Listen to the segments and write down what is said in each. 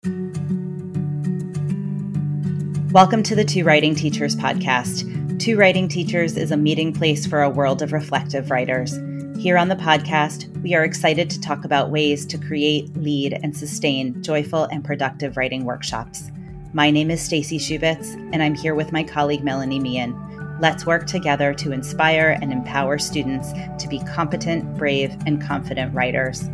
Welcome to the Two Writing Teachers podcast. Two Writing Teachers is a meeting place for a world of reflective writers. Here on the podcast, we are excited to talk about ways to create, lead, and sustain joyful and productive writing workshops. My name is Stacy Shubitz, and I'm here with my colleague Melanie Meehan. Let's work together to inspire and empower students to be competent, brave, and confident writers.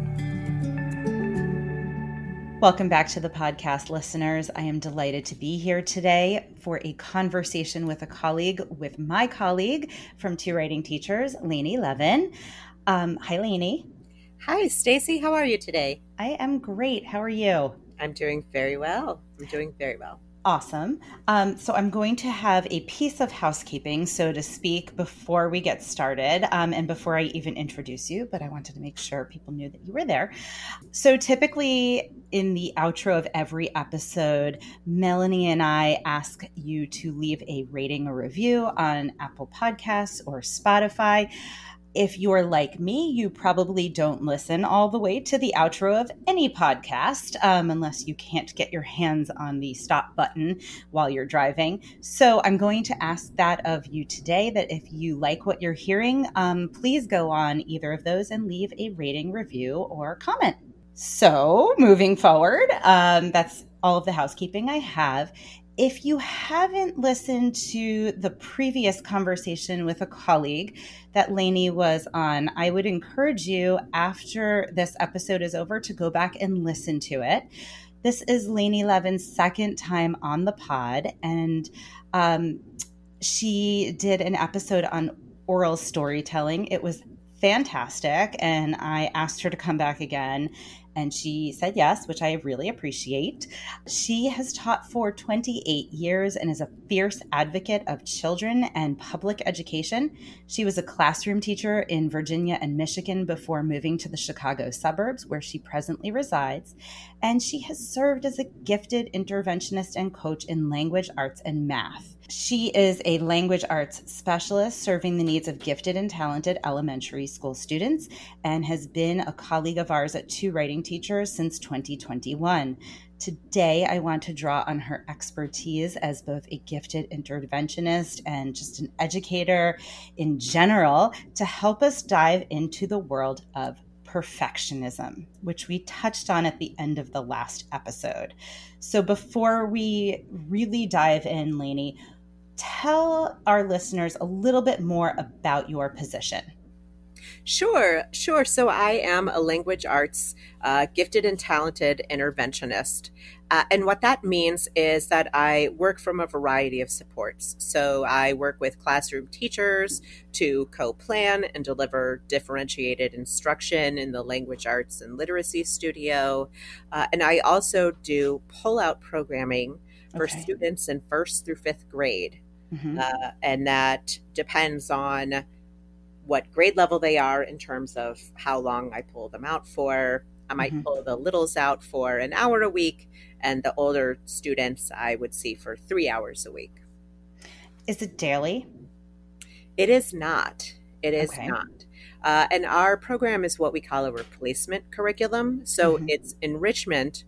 Welcome back to the podcast, listeners. I am delighted to be here today for a conversation with my colleague from Two Writing Teachers, Lainey Levin. Hi, Lainey. Hi, Stacy. How are you today? I am great. How are you? I'm doing very well. Awesome. So I'm going to have a piece of housekeeping, so to speak, before we get started and before I even introduce you, but I wanted to make sure people knew that you were there. So typically in the outro of every episode, Melanie and I ask you to leave a rating or review on Apple Podcasts or Spotify. If you're like me, you probably don't listen all the way to the outro of any podcast unless you can't get your hands on the stop button while you're driving. So I'm going to ask that of you today, that if you like what you're hearing, please go on either of those and leave a rating, review, or comment. So moving forward, that's all of the housekeeping I have. If you haven't listened to the previous conversation with a colleague that Lainey was on, I would encourage you after this episode is over to go back and listen to it. This is Lainey Levin's second time on the pod, and she did an episode on oral storytelling. It was fantastic, and I asked her to come back again. And she said yes, which I really appreciate. She has taught for 28 years and is a fierce advocate of children and public education. She was a classroom teacher in Virginia and Michigan before moving to the Chicago suburbs, where she presently resides. And she has served as a gifted interventionist and coach in language arts and math. She is a language arts specialist serving the needs of gifted and talented elementary school students and has been a colleague of ours at Two Writing Teachers since 2021. Today, I want to draw on her expertise as both a gifted interventionist and just an educator in general to help us dive into the world of perfectionism, which we touched on at the end of the last episode. So before we really dive in, Lainey, tell our listeners a little bit more about your position. Sure. So I am a language arts gifted and talented interventionist. And what that means is that I work from a variety of supports. So I work with classroom teachers to co-plan and deliver differentiated instruction in the language arts and literacy studio. And I also do pull-out programming for students in 1st through 5th grade. Mm-hmm. And that depends on what grade level they are in terms of how long I pull them out for. I might pull the littles out for an hour a week, and the older students I would see for 3 hours a week. Is it daily? It is not. It is not. And our program is what we call a replacement curriculum. So it's enrichment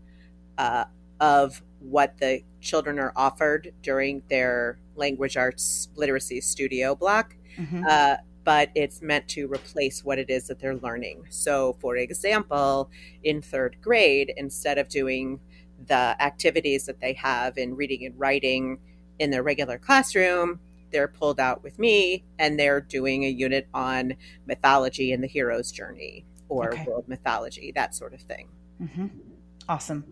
of what the children are offered during their language arts literacy studio block. But it's meant to replace what it is that they're learning. So, for example, in 3rd grade, instead of doing the activities that they have in reading and writing in their regular classroom, they're pulled out with me and they're doing a unit on mythology and the hero's journey or world mythology, that sort of thing. Awesome.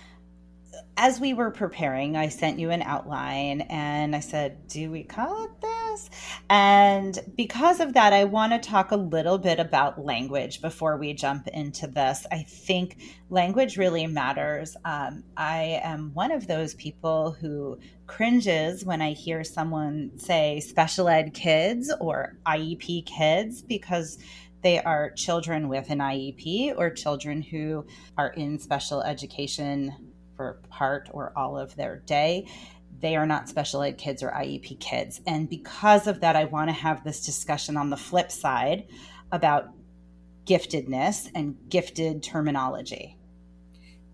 As we were preparing, I sent you an outline and I said, do we call it this? And because of that, I want to talk a little bit about language before we jump into this. I think language really matters. I am one of those people who cringes when I hear someone say special ed kids or IEP kids, because they are children with an IEP or children who are in special education for part or all of their day. They are not special ed kids or IEP kids. And because of that, I want to have this discussion on the flip side about giftedness and gifted terminology.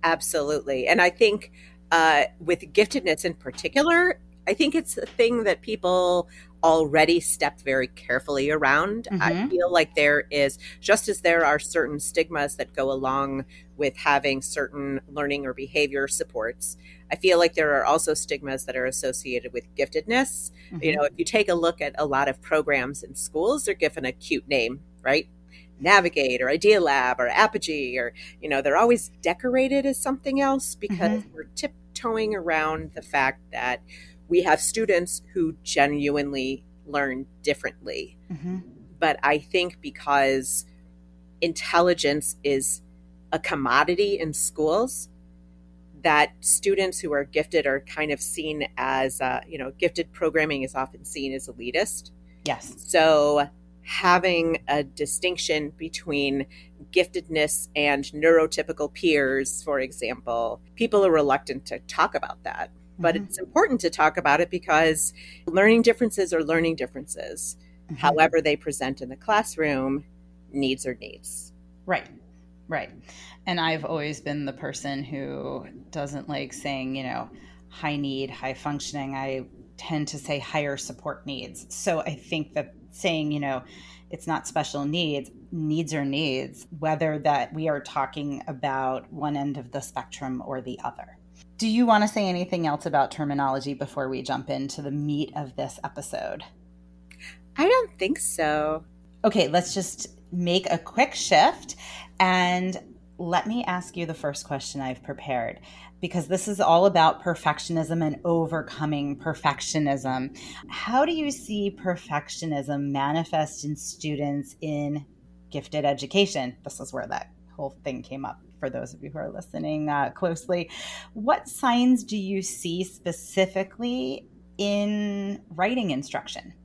Absolutely. And I think with giftedness in particular, I think it's a thing that people already stepped very carefully around. I Mm-hmm. feel like there is, just as there are certain stigmas that go along with having certain learning or behavior supports, I feel like there are also stigmas that are associated with giftedness. You Mm-hmm. know, if you take a look at a lot of programs in schools, they're given a cute name, right? Navigate or Idea Lab or Apogee, or, you know, they're always decorated as something else because Mm-hmm. we're tiptoeing around the fact that we have students who genuinely learn differently. Mm-hmm. But I think because intelligence is a commodity in schools, that students who are gifted are kind of seen as, gifted programming is often seen as elitist. Yes. So having a distinction between giftedness and neurotypical peers, for example, people are reluctant to talk about that. But Mm-hmm. it's important to talk about it because learning differences are learning differences. Mm-hmm. However they present in the classroom, needs are needs. Right. Right. And I've always been the person who doesn't like saying, high need, high functioning. I tend to say higher support needs. So I think that saying, it's not special needs are needs, whether that we are talking about one end of the spectrum or the other. Do you want to say anything else about terminology before we jump into the meat of this episode? I don't think so. Okay, let's just make a quick shift and let me ask you the first question I've prepared, because this is all about perfectionism and overcoming perfectionism. How do you see perfectionism manifest in students in gifted education? This is where that whole thing came up for those of you who are listening closely. What signs do you see specifically in writing instruction?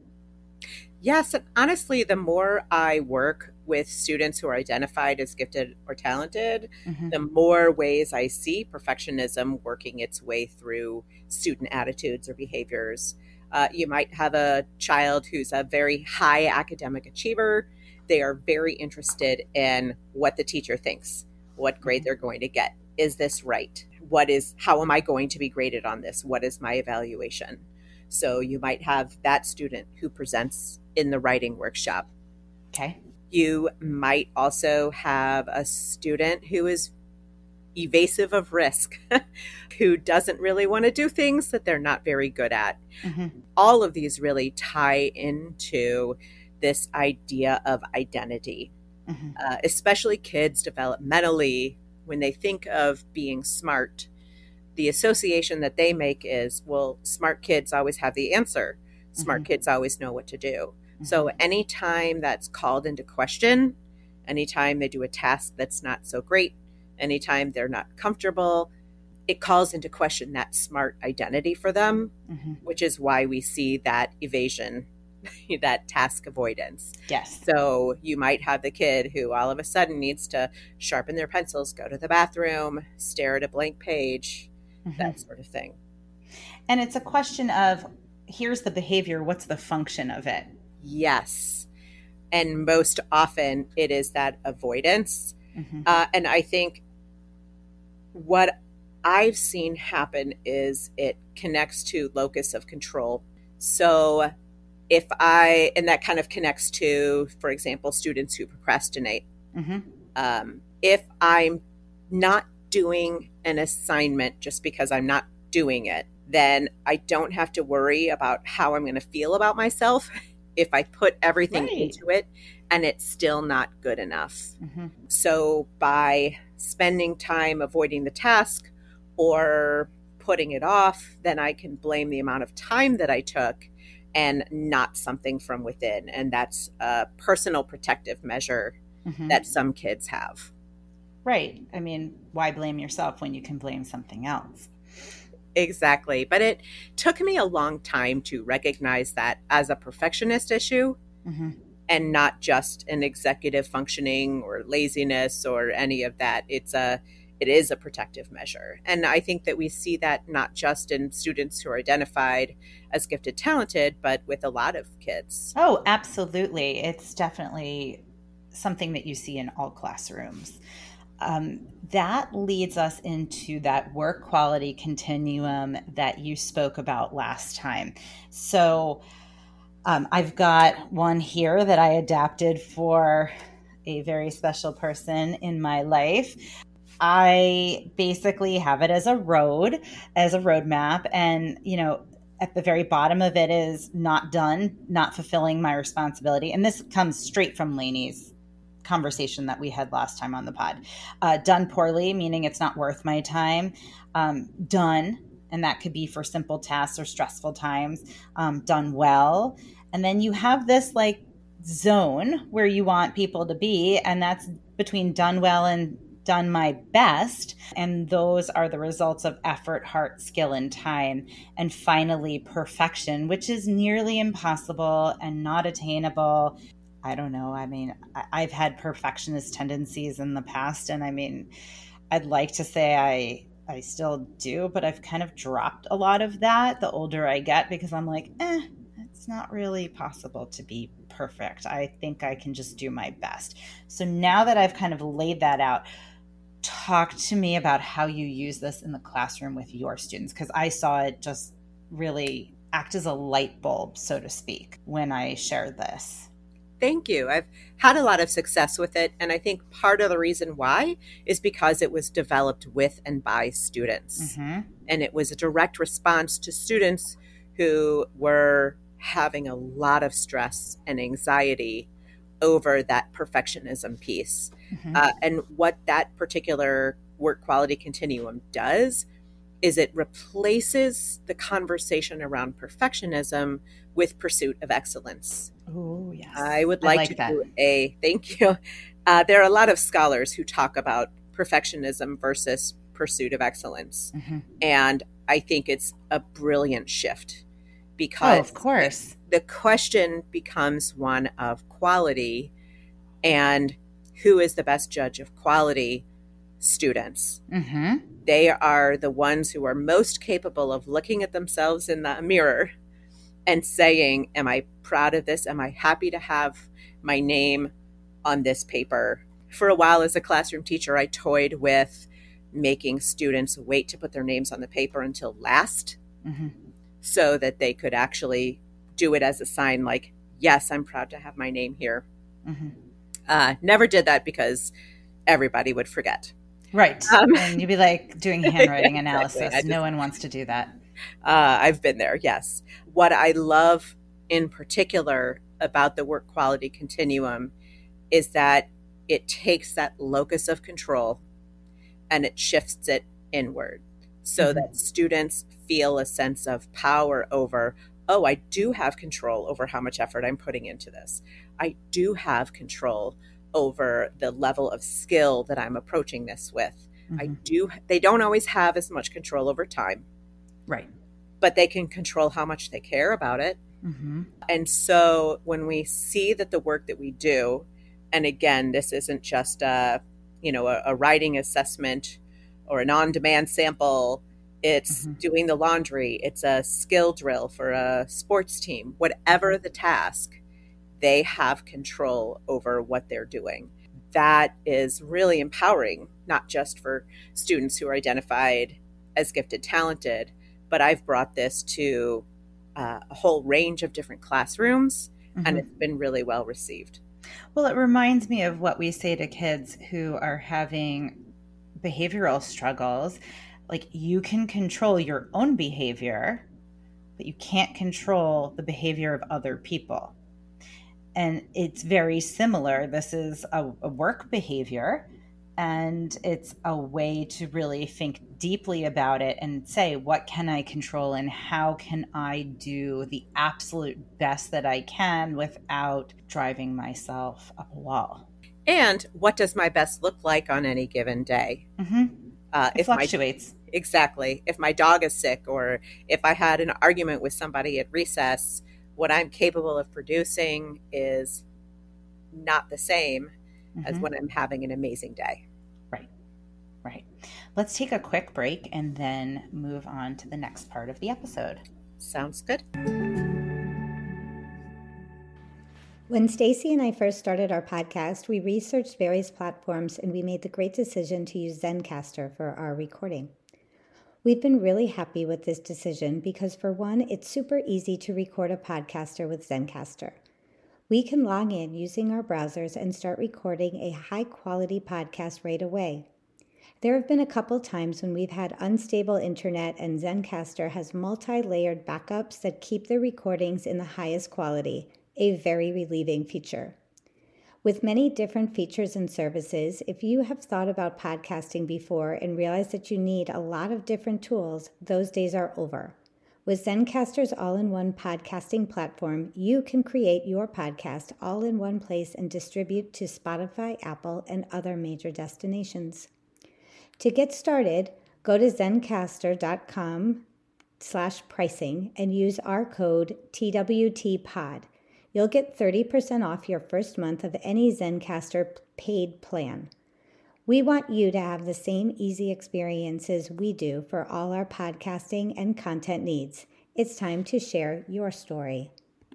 Yes, and honestly, the more I work with students who are identified as gifted or talented, Mm-hmm. the more ways I see perfectionism working its way through student attitudes or behaviors. You might have a child who's a very high academic achiever. They are very interested in what the teacher thinks, what grade they're going to get. Is this right? How am I going to be graded on this? What is my evaluation? So you might have that student who presents in the writing workshop. Okay. You might also have a student who is evasive of risk, who doesn't really want to do things that they're not very good at. Mm-hmm. All of these really tie into this idea of identity, Mm-hmm. Especially kids developmentally. When they think of being smart, the association that they make is, well, smart kids always have the answer. Smart kids always know what to do. Mm-hmm. So anytime that's called into question, anytime they do a task that's not so great, anytime they're not comfortable, it calls into question that smart identity for them, Mm-hmm. which is why we see that evasion, that task avoidance. Yes. So you might have the kid who all of a sudden needs to sharpen their pencils, go to the bathroom, stare at a blank page, Mm-hmm. that sort of thing. And it's a question of, here's the behavior, what's the function of it? Yes. And most often it is that avoidance. Mm-hmm. And I think what I've seen happen is it connects to locus of control. So and that kind of connects to, for example, students who procrastinate. Mm-hmm. If I'm not doing an assignment just because I'm not doing it, then I don't have to worry about how I'm going to feel about myself if I put everything Right. into it and it's still not good enough. Mm-hmm. So by spending time avoiding the task or putting it off, then I can blame the amount of time that I took and not something from within. And that's a personal protective measure Mm-hmm. that some kids have. Right. I mean, why blame yourself when you can blame something else? Exactly. But it took me a long time to recognize that as a perfectionist issue Mm-hmm. and not just an executive functioning or laziness or any of that. It is a protective measure. And I think that we see that not just in students who are identified as gifted talented, but with a lot of kids. Oh, absolutely. It's definitely something that you see in all classrooms. That leads us into that work quality continuum that you spoke about last time. So I've got one here that I adapted for a very special person in my life. I basically have it as a roadmap. And, at the very bottom of it is not done, not fulfilling my responsibility. And this comes straight from Lainey's conversation that we had last time on the pod. Done poorly, meaning it's not worth my time. Done, and that could be for simple tasks or stressful times. Done well. And then you have this like zone where you want people to be, and that's between done well and done my best. And those are the results of effort, heart, skill, and time. And finally, perfection, which is nearly impossible and not attainable. I don't know. I mean, I've had perfectionist tendencies in the past. And I mean, I'd like to say I still do, but I've kind of dropped a lot of that the older I get, because I'm like, it's not really possible to be perfect. I think I can just do my best. So now that I've kind of laid that out, talk to me about how you use this in the classroom with your students, because I saw it just really act as a light bulb, so to speak, when I shared this. Thank you. I've had a lot of success with it. And I think part of the reason why is because it was developed with and by students. Mm-hmm. And it was a direct response to students who were having a lot of stress and anxiety over that perfectionism piece. Mm-hmm. And what that particular work quality continuum does is it replaces the conversation around perfectionism with pursuit of excellence. Oh, yes. I would like to that. Thank you. There are a lot of scholars who talk about perfectionism versus pursuit of excellence. Mm-hmm. And I think it's a brilliant shift, because of course, the question becomes one of quality, and who is the best judge of quality? Students. Mm-hmm. They are the ones who are most capable of looking at themselves in the mirror and saying, am I proud of this? Am I happy to have my name on this paper? For a while as a classroom teacher, I toyed with making students wait to put their names on the paper until last, mm-hmm. so that they could actually do it as a sign like, yes, I'm proud to have my name here. Mm-hmm. Never did that because everybody would forget. Right. And you'd be like doing handwriting analysis. Exactly. No one wants to do that. I've been there, yes. What I love in particular about the work quality continuum is that it takes that locus of control and it shifts it inward, so mm-hmm. that students feel a sense of power over, oh, I do have control over how much effort I'm putting into this. I do have control over the level of skill that I'm approaching this with. Mm-hmm. They don't always have as much control over time. Right. But they can control how much they care about it. Mm-hmm. And so when we see that the work that we do, and again, this isn't just a writing assessment or an on-demand sample, it's mm-hmm. doing the laundry, it's a skill drill for a sports team, whatever the task, they have control over what they're doing. That is really empowering, not just for students who are identified as gifted, talented, but I've brought this to a whole range of different classrooms, mm-hmm. and it's been really well received. Well, it reminds me of what we say to kids who are having behavioral struggles. Like, you can control your own behavior, but you can't control the behavior of other people. And it's very similar. This is a work behavior, and it's a way to really think deeply about it and say, what can I control and how can I do the absolute best that I can without driving myself up a wall? And what does my best look like on any given day? Mm-hmm. It fluctuates. Exactly. If my dog is sick, or if I had an argument with somebody at recess, what I'm capable of producing is not the same mm-hmm. as when I'm having an amazing day. Right. Let's take a quick break and then move on to the next part of the episode. Sounds good. When Stacy and I first started our podcast, we researched various platforms and we made the great decision to use Zencastr for our recording. We've been really happy with this decision because, for one, it's super easy to record a podcaster with Zencastr. We can log in using our browsers and start recording a high-quality podcast right away. There have been a couple times when we've had unstable internet and Zencastr has multi-layered backups that keep the recordings in the highest quality, a very relieving feature. With many different features and services, if you have thought about podcasting before and realized that you need a lot of different tools, those days are over. With Zencastr's all-in-one podcasting platform, you can create your podcast all in one place and distribute to Spotify, Apple, and other major destinations. To get started, go to zencastr.com/pricing and use our code TWTPOD. You'll get 30% off your first month of any Zencastr paid plan. We want you to have the same easy experiences we do for all our podcasting and content needs. It's time to share your story.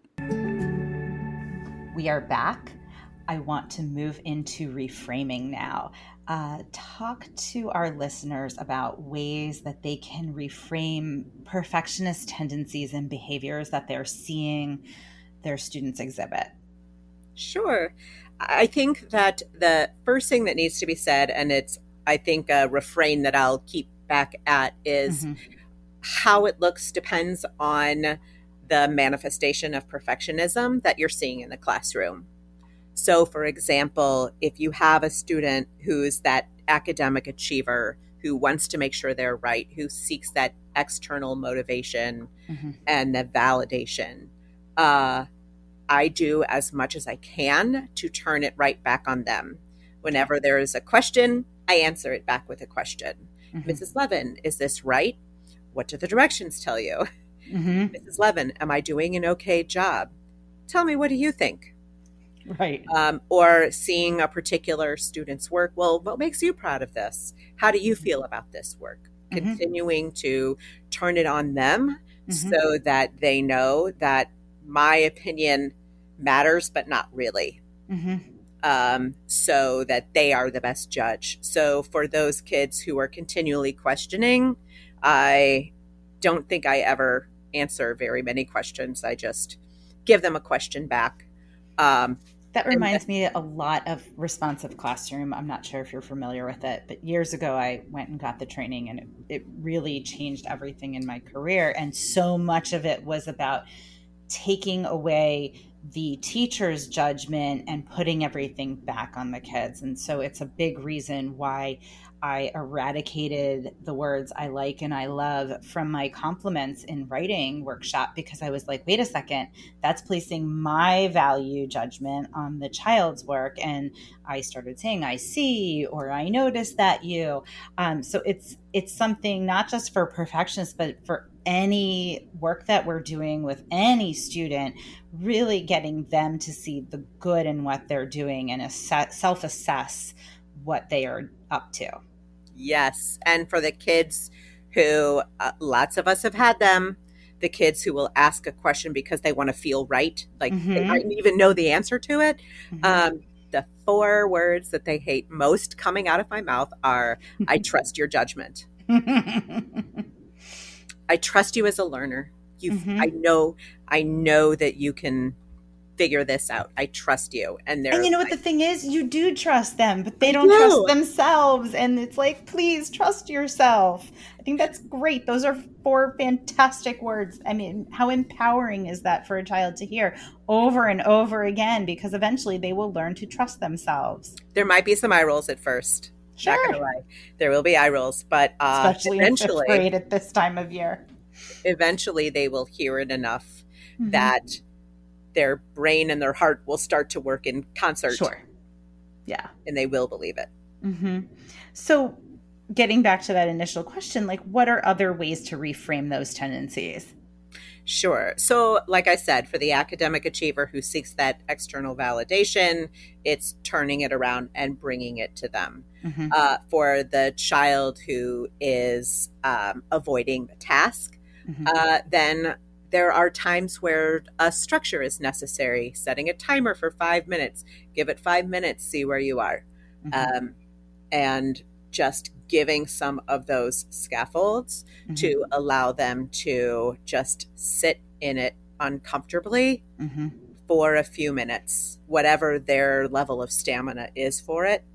We are back. I want to move into reframing now. Talk to our listeners about ways that they can reframe perfectionist tendencies and behaviors that they're seeing their students exhibit. Sure. I think that the first thing that needs to be said, and it's, I think, a refrain that I'll keep back at, is how it looks depends on the manifestation of perfectionism that you're seeing in the classroom. So, for example, if you have a student who's that academic achiever who wants to make sure they're right, who seeks that external motivation and the validation, I do as much as I can to turn it right back on them. Whenever there is a question, I answer it back with a question. Mrs. Levin, is this right? What do the directions tell you? Mrs. Levin, am I doing an okay job? Tell me, what do you think? Right. Or seeing a particular student's work. Well, what makes you proud of this? How do you feel about this work? Continuing to turn it on them so that they know that my opinion matters, but not really. So that they are the best judge. So for those kids who are continually questioning, I don't think I ever answer very many questions. I just give them a question back. That reminds me a lot of Responsive Classroom. I'm not sure if you're familiar with it, but years ago I went and got the training, and it really changed everything in my career. And so much of it was about taking away the teacher's judgment and putting everything back on the kids. And so it's a big reason why I eradicated the words I like and I love from my compliments in writing workshop, because I was like, wait a second, that's placing my value judgment on the child's work. And I started saying, I see, or I noticed that you. So it's something not just for perfectionists, but for any work that we're doing with any student, really getting them to see the good in what they're doing and self-assess what they are up to. Yes. And for the kids who, lots of us have had them, the kids who will ask a question because they want to feel right, like they might even know the answer to it. The 4 words that they hate most coming out of my mouth are, I trust your judgment. I trust you as a learner. I know that you can figure this out. I trust you. And you know what the thing is? You do trust them, but they don't trust themselves. And it's like, please trust yourself. I think that's great. Those are 4 fantastic words. I mean, how empowering is that for a child to hear over and over again? Because eventually they will learn to trust themselves. There might be some eye rolls at first. Sure. Not gonna lie. There will be eye rolls, but especially eventually, in 5th grade at this time of year. Eventually they will hear it enough that their brain and their heart will start to work in concert. Sure. Yeah. And they will believe it. So getting back to that initial question, like, what are other ways to reframe those tendencies? Sure. So like I said, for the academic achiever who seeks that external validation, it's turning it around and bringing it to them. For the child who is avoiding the task, then There are times where a structure is necessary, setting a timer for 5 minutes, give it 5 minutes, see where you are. And just giving some of those scaffolds to allow them to just sit in it uncomfortably for a few minutes, whatever their level of stamina is for it.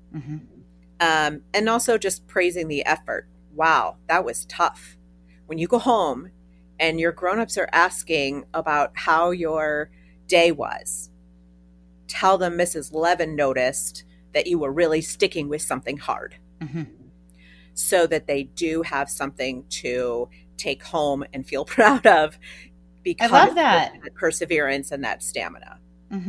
And also just praising the effort. Wow, that was tough. When you go home and your grown-ups are asking about how your day was, tell them Mrs. Levin noticed that you were really sticking with something hard, so that they do have something to take home and feel proud of, because I love that perseverance and that stamina.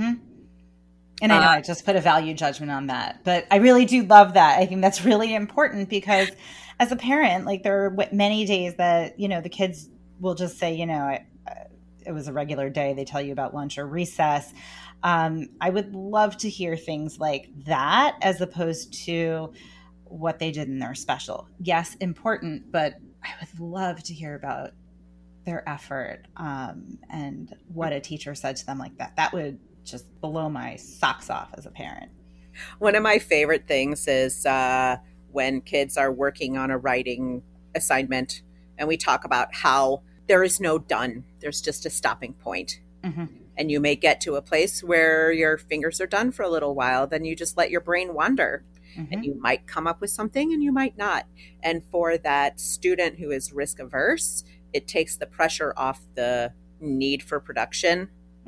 And I know I just put a value judgment on that, but I really do love that. I think that's really important, because as a parent, like, there are many days that, the kids will just say, it was a regular day. They tell you about lunch or recess. I would love to hear things like that, as opposed to what they did in their special. Yes, important, but I would love to hear about their effort and what a teacher said to them like that. That would just blow my socks off as a parent. One of my favorite things is when kids are working on a writing assignment and we talk about how there is no done. There's just a stopping point. And you may get to a place where your fingers are done for a little while. Then you just let your brain wander. And you might come up with something and you might not. And for that student who is risk averse, it takes the pressure off the need for production.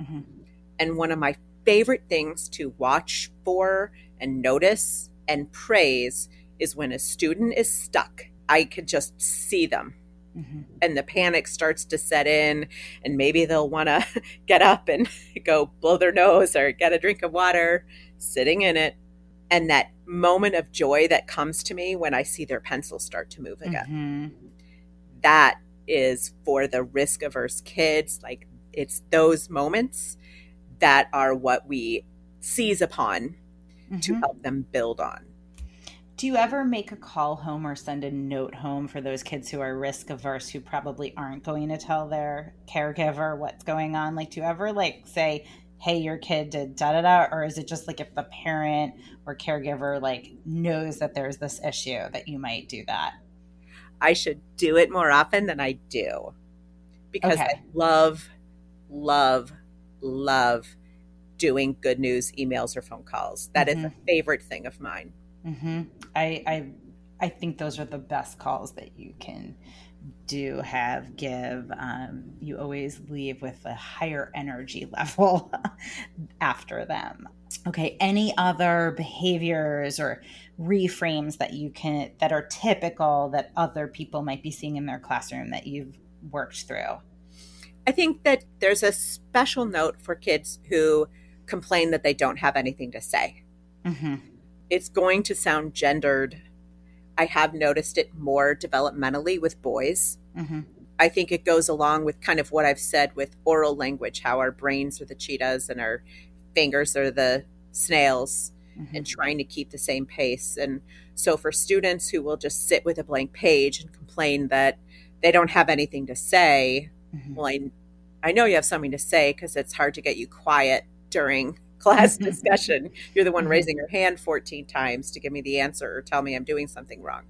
And one of my favorite things to watch for and notice and praise is when a student is stuck. I could just see them. And the panic starts to set in, and maybe they'll want to get up and go blow their nose or get a drink of water, sitting in it. And that moment of joy that comes to me when I see their pencil start to move again. That is for the risk averse kids. Like, it's those moments that are what we seize upon to help them build on. Do you ever make a call home or send a note home for those kids who are risk averse, who probably aren't going to tell their caregiver what's going on? Like, do you ever say, hey, your kid did da-da-da? Or is it just like, if the parent or caregiver knows that there's this issue, that you might do that? I should do it more often than I do, because I love doing good news emails or phone calls. That is a favorite thing of mine. I think those are the best calls that you can give. You always leave with a higher energy level after them. Okay. Any other behaviors or reframes that are typical that other people might be seeing in their classroom that you've worked through? I think that there's a special note for kids who complain that they don't have anything to say. It's going to sound gendered. I have noticed it more developmentally with boys. I think it goes along with kind of what I've said with oral language, how our brains are the cheetahs and our fingers are the snails, and trying to keep the same pace. And so for students who will just sit with a blank page and complain that they don't have anything to say, well, I know you have something to say, because it's hard to get you quiet during class discussion. You're the one raising your hand 14 times to give me the answer or tell me I'm doing something wrong.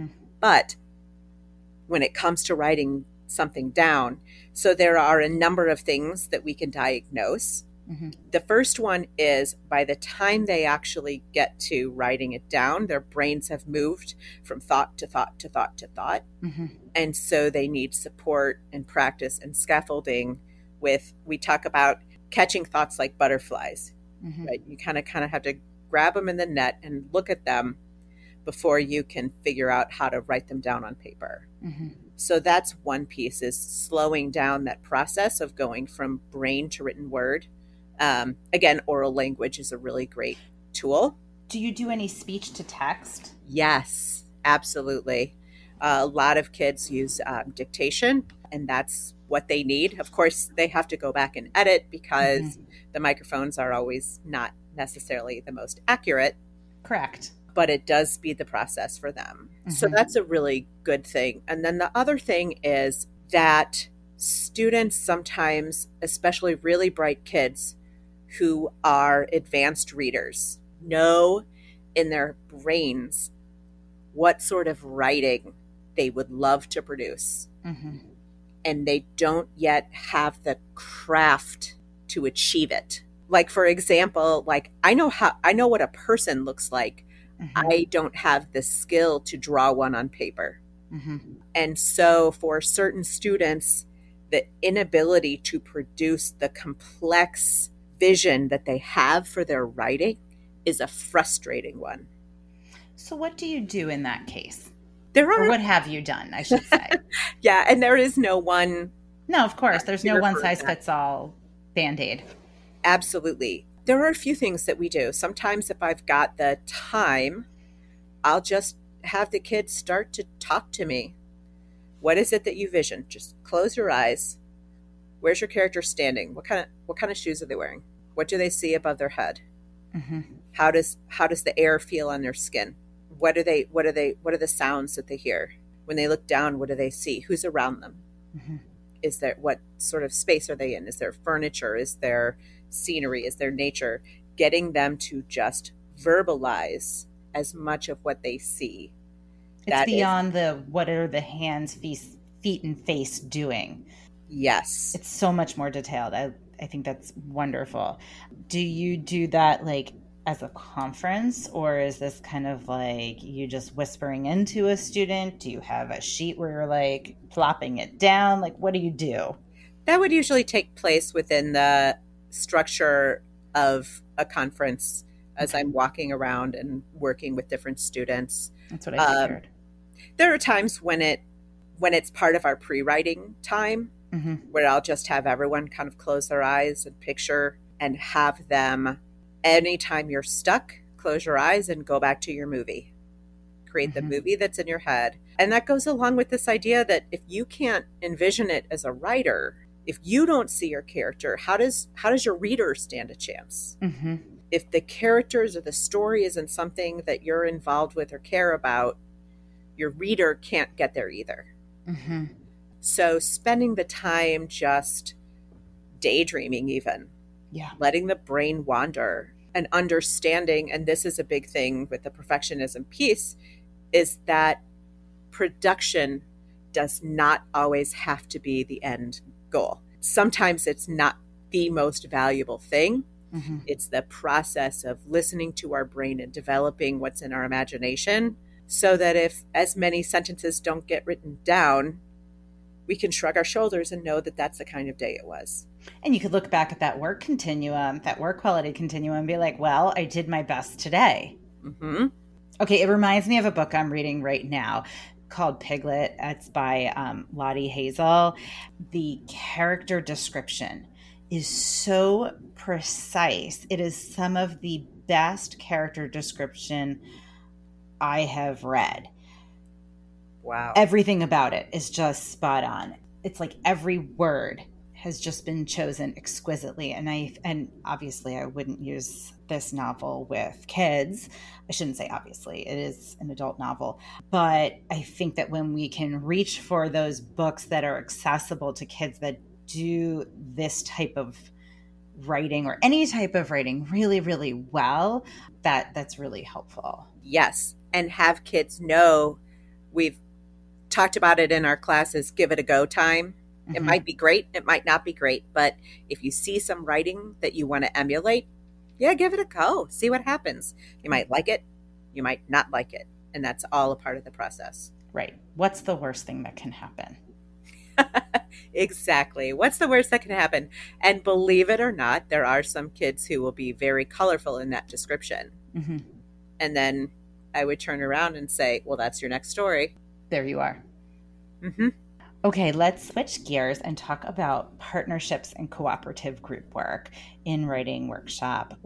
But when it comes to writing something down, so there are a number of things that we can diagnose. The first one is, by the time they actually get to writing it down, their brains have moved from thought to thought to thought to thought. And so they need support and practice and scaffolding with, we talk about catching thoughts like butterflies, right? You kind of have to grab them in the net and look at them before you can figure out how to write them down on paper. So that's one piece, is slowing down that process of going from brain to written word. Again, oral language is a really great tool. Do you do any speech to text? Yes, absolutely. A lot of kids use dictation, and that's what they need. Of course, they have to go back and edit, because the microphones are always not necessarily the most accurate. Correct. But it does speed the process for them. So that's a really good thing. And then the other thing is that students sometimes, especially really bright kids who are advanced readers, know in their brains what sort of writing they would love to produce. Mm-hmm. And they don't yet have the craft to achieve it. Like, for example, like I know what a person looks like. Mm-hmm. I don't have the skill to draw one on paper. Mm-hmm. And so for certain students, the inability to produce the complex vision that they have for their writing is a frustrating one. So what do you do in that case? Or what have you done, I should say? Yeah, and there is no one. No, of course. There's no one size fits all Band-Aid. Absolutely. There are a few things that we do. Sometimes if I've got the time, I'll just have the kids start to talk to me. What is it that you vision? Just close your eyes. Where's your character standing? What kind of shoes are they wearing? What do they see above their head? Mm-hmm. How does the air feel on their skin? What are the sounds that they hear? When they look down, what do they see? Who's around them? Mm-hmm. What sort of space are they in? Is there furniture? Is there scenery? Is there nature? Getting them to just verbalize as much of what they see. It's beyond what are the hands, feet, and face doing. Yes. It's so much more detailed. I think that's wonderful. Do you do that like as a conference, or is this kind of like you just whispering into a student? Do you have a sheet where you're like plopping it down? Like, what do you do? That would usually take place within the structure of a conference as I'm walking around and working with different students. That's what I figured. There are times when it's part of our pre-writing time, mm-hmm. where I'll just have everyone kind of close their eyes and picture and have them, anytime you're stuck, close your eyes and go back to your movie. Create mm-hmm. the movie that's in your head. And that goes along with this idea that if you can't envision it as a writer, if you don't see your character, how does your reader stand a chance? Mm-hmm. If the characters or the story isn't something that you're involved with or care about, your reader can't get there either. Mm-hmm. So spending the time just daydreaming even, letting the brain wander and understanding, and this is a big thing with the perfectionism piece, is that production does not always have to be the end goal. Sometimes it's not the most valuable thing. Mm-hmm. It's the process of listening to our brain and developing what's in our imagination, so that if as many sentences don't get written down, we can shrug our shoulders and know that that's the kind of day it was. And you could look back at that work continuum, that work quality continuum, and be like, well, I did my best today. Mm-hmm. Okay, it reminds me of a book I'm reading right now called Piglet. It's by Lottie Hazel. The character description is so precise. It is some of the best character description I have read. Wow. Everything about it is just spot on. It's like every word has just been chosen exquisitely. And obviously I wouldn't use this novel with kids. I shouldn't say obviously, it is an adult novel. But I think that when we can reach for those books that are accessible to kids that do this type of writing or any type of writing really, really well, that's really helpful. Yes. And have kids know, we've talked about it in our classes, give it a go time. Mm-hmm. It might be great. It might not be great. But if you see some writing that you want to emulate, give it a go. See what happens. You might like it. You might not like it. And that's all a part of the process. Right. What's the worst thing that can happen? Exactly. What's the worst that can happen? And believe it or not, there are some kids who will be very colorful in that description. Mm-hmm. And then I would turn around and say, well, that's your next story. There you are. Mm-hmm. Okay, let's switch gears and talk about partnerships and cooperative group work in Writing Workshop.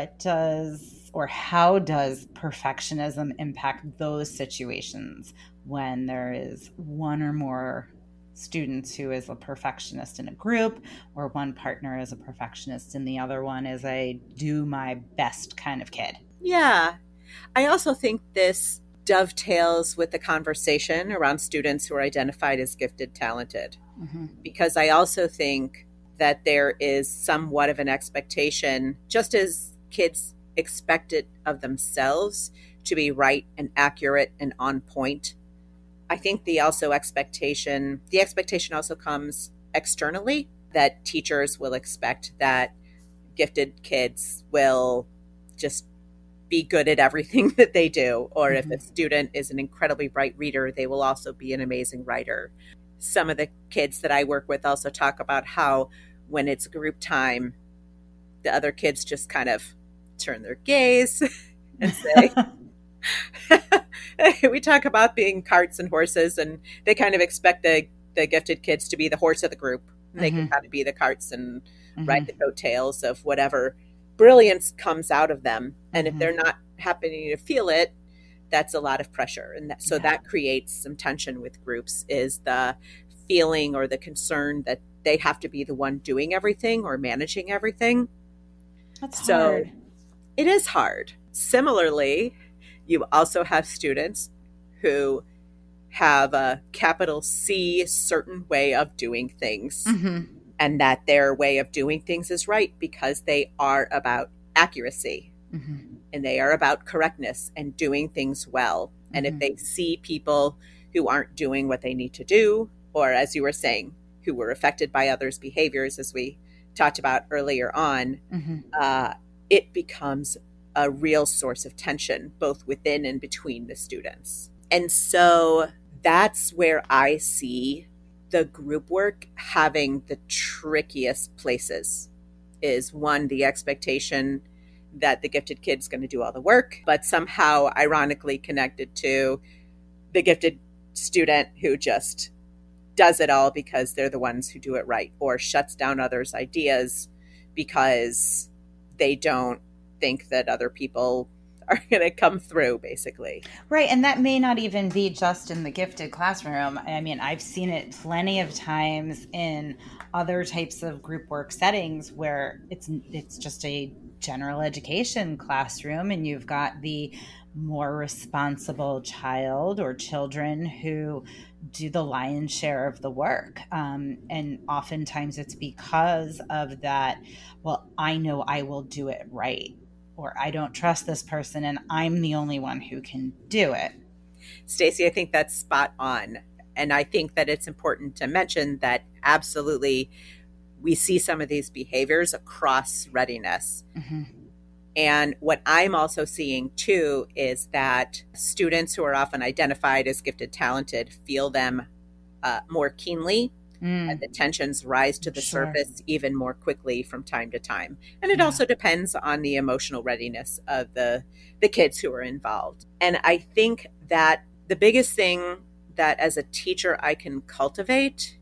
How does perfectionism impact those situations when there is one or more students who is a perfectionist in a group, or one partner is a perfectionist and the other one is a do my best kind of kid? Yeah. I also think this dovetails with the conversation around students who are identified as gifted, talented. Because I also think that there is somewhat of an expectation, just as kids expect it of themselves to be right and accurate and on point. I think the expectation also comes externally, that teachers will expect that gifted kids will just be good at everything that they do. Or if a student is an incredibly bright reader, they will also be an amazing writer. Some of the kids that I work with also talk about how when it's group time, the other kids just kind of turn their gaze and say, we talk about being carts and horses, and they kind of expect the gifted kids to be the horse of the group. They can kind of be the carts and ride the coattails of whatever brilliance comes out of them. And if they're not happening to feel it, that's a lot of pressure. And so that creates some tension with groups, is the feeling or the concern that they have to be the one doing everything or managing everything. That's hard. It is hard. Similarly, you also have students who have a capital C certain way of doing things, and that their way of doing things is right because they are about accuracy and they are about correctness and doing things well. And if they see people who aren't doing what they need to do, or as you were saying, who were affected by others' behaviors, as we talked about earlier on, it becomes a real source of tension, both within and between the students. And so that's where I see the group work having the trickiest places. Is one, the expectation that the gifted kid's going to do all the work, but somehow ironically connected to the gifted student who just does it all because they're the ones who do it right, or shuts down others' ideas because they don't think that other people are going to come through, basically. Right. And that may not even be just in the gifted classroom. I mean, I've seen it plenty of times in other types of group work settings where it's just a general education classroom, and you've got the more responsible child or children who do the lion's share of the work. And oftentimes it's because of that, well, I know I will do it right, or I don't trust this person and I'm the only one who can do it. Stacy, I think that's spot on. And I think that it's important to mention that absolutely we see some of these behaviors across readiness. And what I'm also seeing too is that students who are often identified as gifted, talented feel them more keenly, and the tensions rise to the surface even more quickly from time to time. And it also depends on the emotional readiness of the kids who are involved. And I think that the biggest thing that as a teacher I can cultivate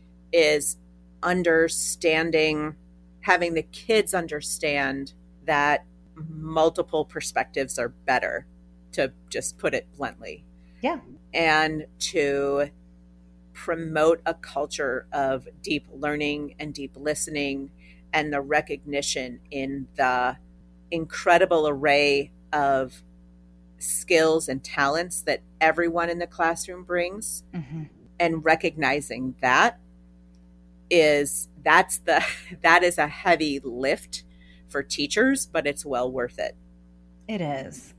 is understanding, having the kids understand that multiple perspectives are better, to just put it bluntly. Yeah. And to promote a culture of deep learning and deep listening, and the recognition in the incredible array of skills and talents that everyone in the classroom brings, and recognizing that is a heavy lift for teachers, but it's well worth it. It is.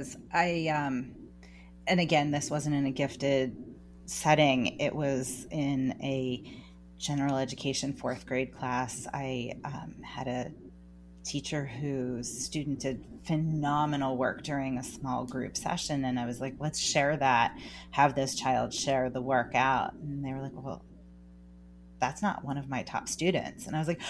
And again, this wasn't in a gifted setting. It was in a general education 4th grade class. I had a teacher whose student did phenomenal work during a small group session. And I was like, let's share that, have this child share the work out. And they were like, well, that's not one of my top students. And I was like,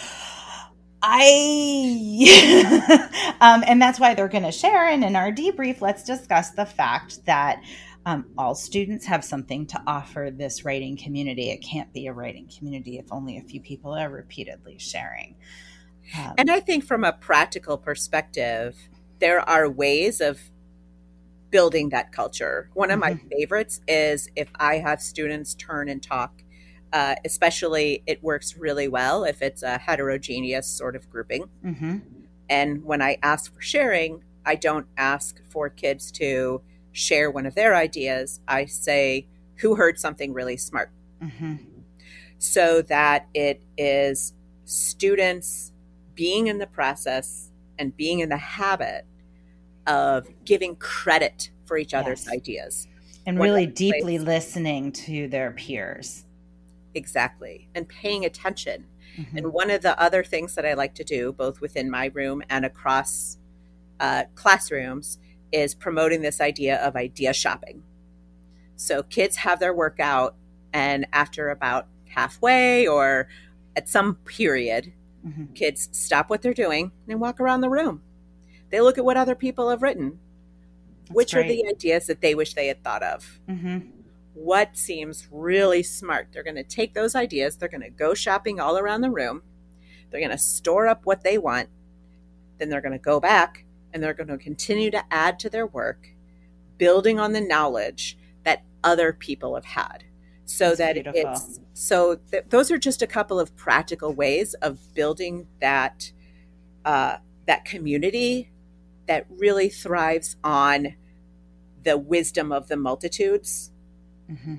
and that's why they're going to share. And in our debrief, let's discuss the fact that all students have something to offer this writing community. It can't be a writing community if only a few people are repeatedly sharing. And I think from a practical perspective, there are ways of building that culture. One of my favorites is if I have students turn and talk. Especially, it works really well if it's a heterogeneous sort of grouping. And when I ask for sharing, I don't ask for kids to share one of their ideas, I say, who heard something really smart? Mm-hmm. So that it is students being in the process and being in the habit of giving credit for each other's ideas. And really deeply listening to their peers. Exactly. And paying attention. Mm-hmm. And one of the other things that I like to do, both within my room and across classrooms, is promoting this idea of idea shopping. So kids have their workout, and after about halfway or at some period, mm-hmm. kids stop what they're doing and walk around the room. They look at what other people have written. That's which great. Are the ideas that they wish they had thought of? Mm-hmm. What seems really smart? They're going to take those ideas. They're going to go shopping all around the room. They're going to store up what they want. Then they're going to go back and they're going to continue to add to their work, building on the knowledge that other people have had. So that's that beautiful. Those are just a couple of practical ways of building that that community that really thrives on the wisdom of the multitudes. Mm-hmm.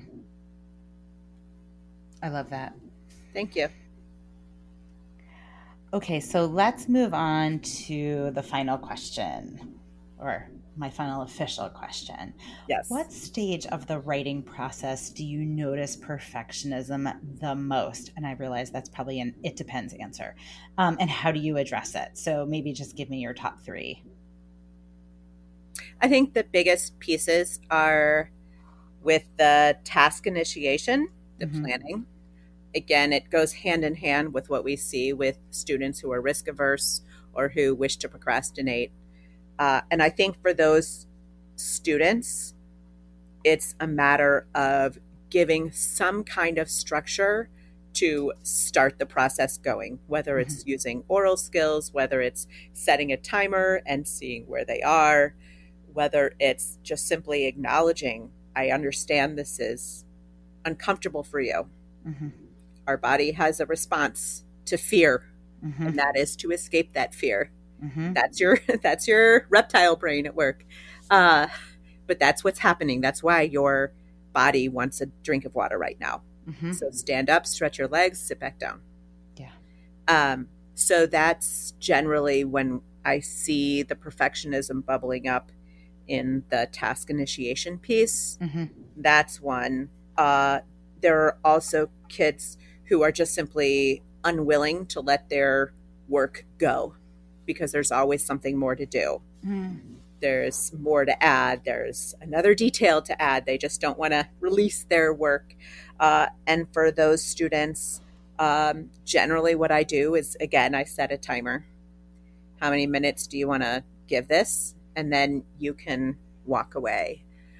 I love that. Thank you. Okay, so let's move on to the final question, or my final official question. Yes. What stage of the writing process do you notice perfectionism the most? And I realize that's probably an it depends answer. And how do you address it? So maybe just give me your top 3. I think the biggest pieces are with the task initiation, the mm-hmm. planning. Again, it goes hand in hand with what we see with students who are risk averse or who wish to procrastinate. And I think for those students, it's a matter of giving some kind of structure to start the process going, whether it's mm-hmm. using oral skills, whether it's setting a timer and seeing where they are, whether it's just simply acknowledging, I understand this is uncomfortable for you. Mm-hmm. Our body has a response to fear, mm-hmm. and that is to escape that fear. Mm-hmm. That's your reptile brain at work. But that's what's happening. That's why your body wants a drink of water right now. Mm-hmm. So stand up, stretch your legs, sit back down. Yeah. So that's generally when I see the perfectionism bubbling up in the task initiation piece. Mm-hmm. That's one. There are also kids who are just simply unwilling to let their work go because there's always something more to do. Mm. There's more to add. There's another detail to add. They just don't want to release their work. And for those students, generally what I do is, again, I set a timer. How many minutes do you want to give this? And then you can walk away.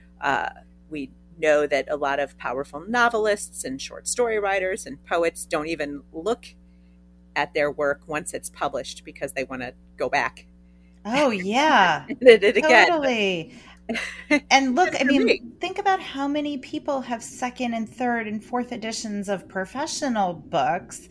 We know that a lot of powerful novelists and short story writers and poets don't even look at their work once it's published because they want to go back. Oh, yeah. Edit it again. Totally. And look, I mean, think about how many people have second and third and fourth editions of professional books.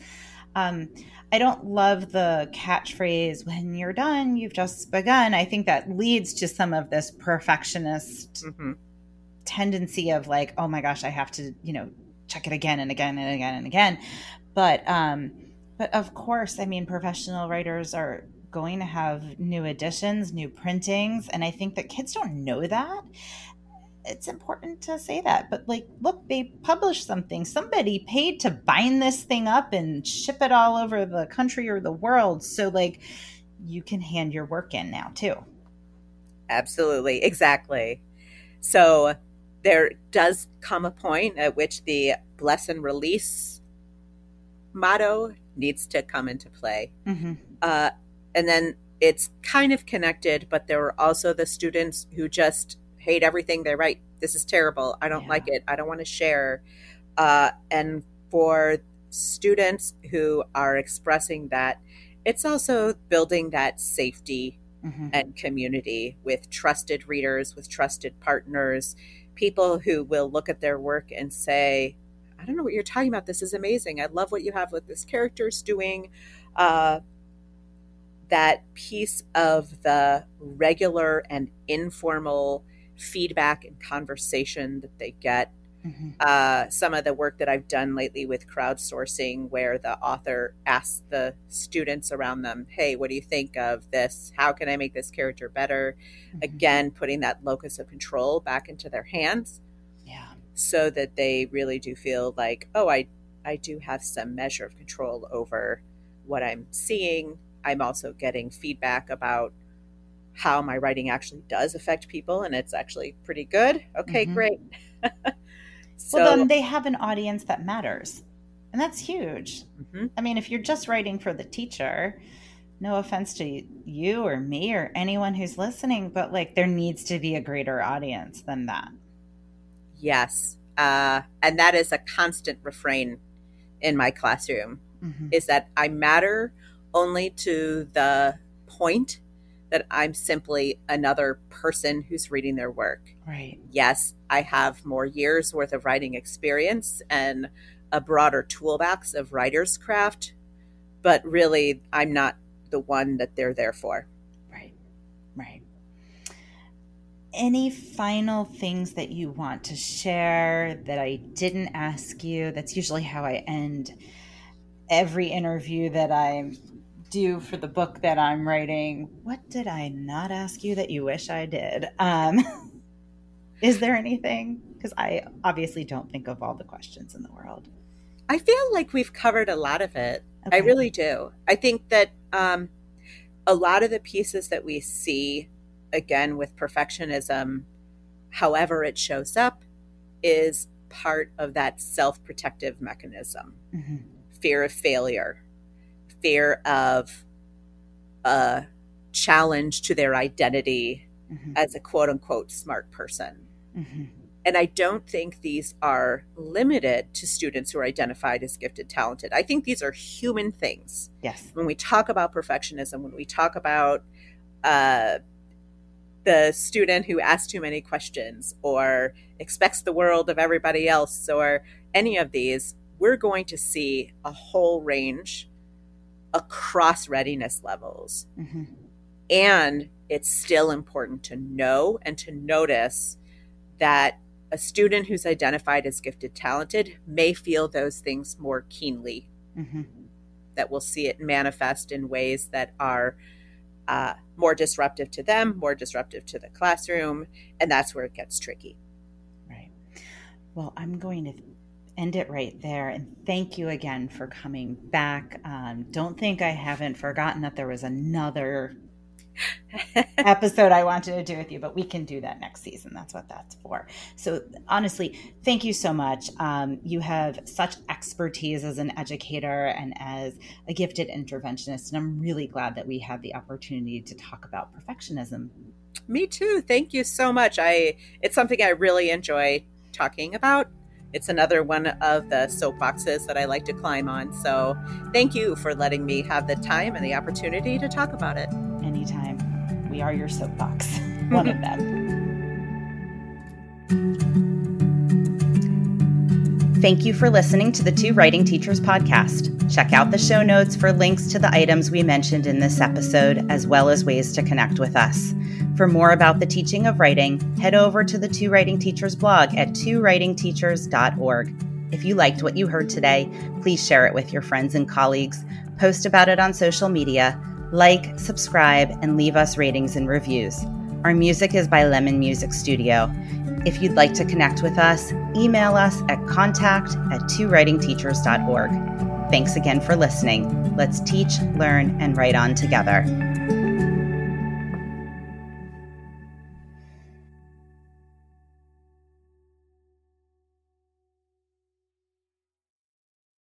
I don't love the catchphrase, when you're done, you've just begun. I think that leads to some of this perfectionist mm-hmm. tendency of like, oh my gosh, I have to, check it again and again and again and again. But of course, I mean, professional writers are going to have new editions, new printings. And I think that kids don't know that. It's important to say that. But like, look, they published something. Somebody paid to bind this thing up and ship it all over the country or the world. So like, you can hand your work in now too. Absolutely. Exactly. So there does come a point at which the bless and release motto needs to come into play. Mm-hmm. And then it's kind of connected, but there are also the students who just hate everything they write. This is terrible. I don't like it. I don't want to share. And for students who are expressing that, it's also building that safety mm-hmm. and community with trusted readers, with trusted partners, people who will look at their work and say, I don't know what you're talking about. This is amazing. I love what you have with this character's doing. That piece of the regular and informal feedback and conversation that they get. Mm-hmm. Some of the work that I've done lately with crowdsourcing, where the author asks the students around them, hey, what do you think of this? How can I make this character better? Mm-hmm. Again, putting that locus of control back into their hands. Yeah. So that they really do feel like, oh, I do have some measure of control over what I'm seeing. I'm also getting feedback about how my writing actually does affect people, and it's actually pretty good. Okay, Mm-hmm. Great. So, well, then they have an audience that matters. And that's huge. Mm-hmm. I mean, if you're just writing for the teacher, no offense to you or me or anyone who's listening, but like there needs to be a greater audience than that. Yes. And that is a constant refrain in my classroom, Mm-hmm. is that I matter only to the point that I'm simply another person who's reading their work. Right. Yes, I have more years worth of writing experience and a broader toolbox of writer's craft, but really I'm not the one that they're there for. Right. Right. Any final things that you want to share that I didn't ask you? That's usually how I end every interview that I do for the book that I'm writing. What did I not ask you that you wish I did? Is there anything? Because I obviously don't think of all the questions in the world. I feel like we've covered a lot of it. Okay. I really do. I think that a lot of the pieces that we see, again, with perfectionism, however it shows up, is part of that self-protective mechanism. Mm-hmm. Fear of failure, fear of a challenge to their identity Mm-hmm. as a quote-unquote smart person. Mm-hmm. And I don't think these are limited to students who are identified as gifted, talented. I think these are human things. Yes. When we talk about perfectionism, when we talk about the student who asks too many questions or expects the world of everybody else or any of these, we're going to see a whole range across readiness levels. Mm-hmm. And it's still important to know and to notice that a student who's identified as gifted, talented may feel those things more keenly, Mm-hmm. that we'll see it manifest in ways that are more disruptive to them, more disruptive to the classroom, and that's where it gets tricky. Right. Well, I'm going to end it right there. And thank you again for coming back. Don't think I haven't forgotten that there was another episode I wanted to do with you, but we can do that next season. That's what that's for. So honestly, thank you so much. You have such expertise as an educator and as a gifted interventionist, and I'm really glad that we had the opportunity to talk about perfectionism. Me too. Thank you so much. It's something I really enjoy talking about. It's another one of the soapboxes that I like to climb on. So thank you for letting me have the time and the opportunity to talk about it. Anytime. We are your soapbox. One of them. Thank you for listening to the Two Writing Teachers podcast. Check out the show notes for links to the items we mentioned in this episode, as well as ways to connect with us. For more about the teaching of writing, head over to the Two Writing Teachers blog at twowritingteachers.org. If you liked what you heard today, please share it with your friends and colleagues, post about it on social media, like, subscribe, and leave us ratings and reviews. Our music is by Lemon Music Studio. If you'd like to connect with us, email us at contact@twowritingteachers.org. Thanks again for listening. Let's teach, learn, and write on together.